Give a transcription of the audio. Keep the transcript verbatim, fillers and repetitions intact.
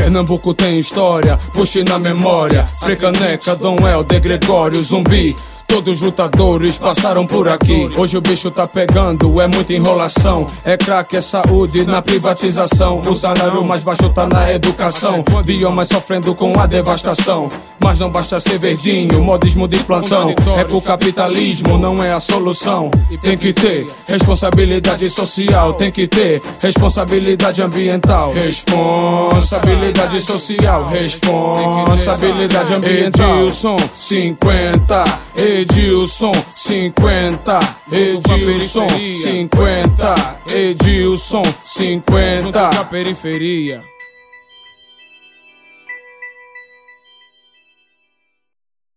Pernambuco tem história, puxe na memória. Frecaneca, Dom Helder, Gregório, Zumbi. Todos os lutadores passaram por aqui. Hoje o bicho tá pegando, é muita enrolação. É crack, é saúde na privatização. O salário mais baixo tá na educação. Biomas sofrendo com a devastação. Mas não basta ser verdinho, modismo de plantão. É pro capitalismo, não é a solução. Tem que ter responsabilidade social. Tem que ter responsabilidade ambiental. Responsabilidade social. Responsabilidade ambiental. Edilson cinquenta, Edilson cinquenta, Edilson cinquenta, Edilson cinquenta. Junto com a periferia.